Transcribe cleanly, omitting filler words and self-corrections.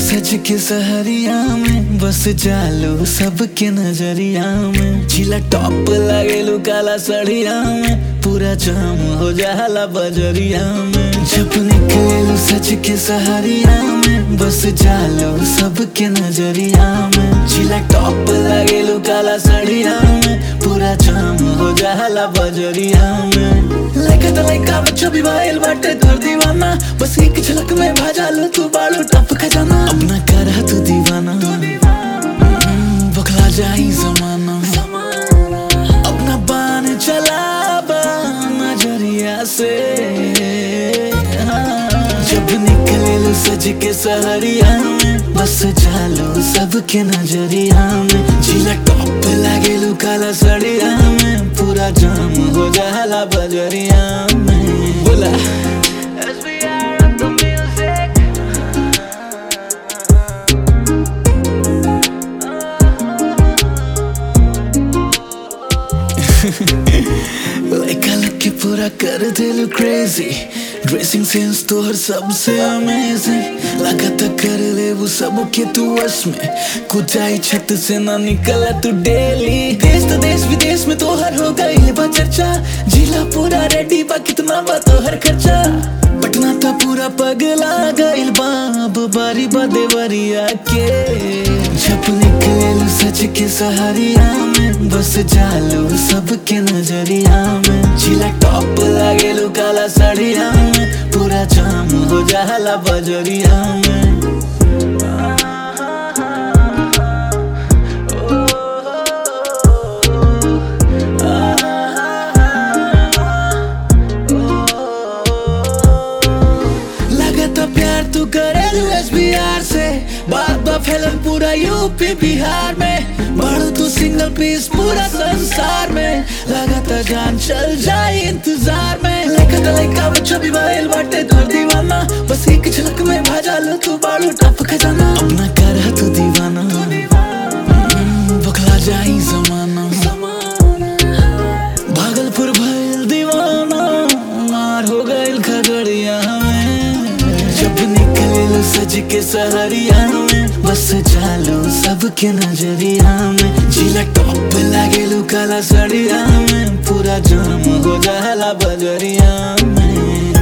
सज के सहरिया में, बस जालो सबके नजरिया में। जिला टॉप लागेलू काला सड़िया में, पूरा जाम हो जाला बजरिया में। जब निकलेलू सज के सहरिया में, बस जालो सबके नजरिया में। जिला टॉप लागेलू काला सड़िया में, पूरा जाम हो जाला बजरिया में। लड़का तो लड़का बच्चा भी भाईल बाटे तोर दीवाना, बस एक झलक में भाजा लो तू बालू टप खजाना। अपना करा तू दीवाना, बखला जाई जमाना। अपना बान चला नजरिया से, जब निकले लो सज के सहरिया में, बस जालो सबके नजरिया में। जिला टॉप लागे लो काला सड़िया में, पूरा जाम हो जाला बजरिया में। बोला लड़का लग के पूरा कर दिल क्रेजी, ड्रेसिंग सेंस तो हर सबसे अमेजिंग। लगा तो कर ले वो सब के तू वश में, कुछ आई छत से ना निकला तू डेली। देश तो देश विदेश में तो हर हो गई बा चर्चा, जिला पूरा रेडी बा कितना बा तो हर खर्चा। पटना तो पूरा पगला गइल बा अब बारी बा देवरिया के। जब निकले लो सज के सहरिया में, बस जालो सबके नजरिया में। जिला टॉप लागे लो काला सड़िया में, पूरा जाम हो जाला बजरिया में। तू करेलू SBR से, बात बा फैलन पूरा यूपी बिहार में। बढ़ तू सिंगल पीस पूरा संसार में, लगातार जान चल जाए इंतजार में। लड़का बच्चा भी भाईल बाटे तोर दीवाना, बस एक झलक में भाजा लो तू बालू टप खजाना। अपना करा तू दीवाना, बखला जाई जमाना। भागलपुर भइल दीवाना, मार हो गइल खगड़िया में। जब निकले लो सज के सहरिया में, बस जालो सबके नजरिया में। जिला टॉप लागे लो काला सड़िया में, पूरा जाम हो जाला बजरिया में।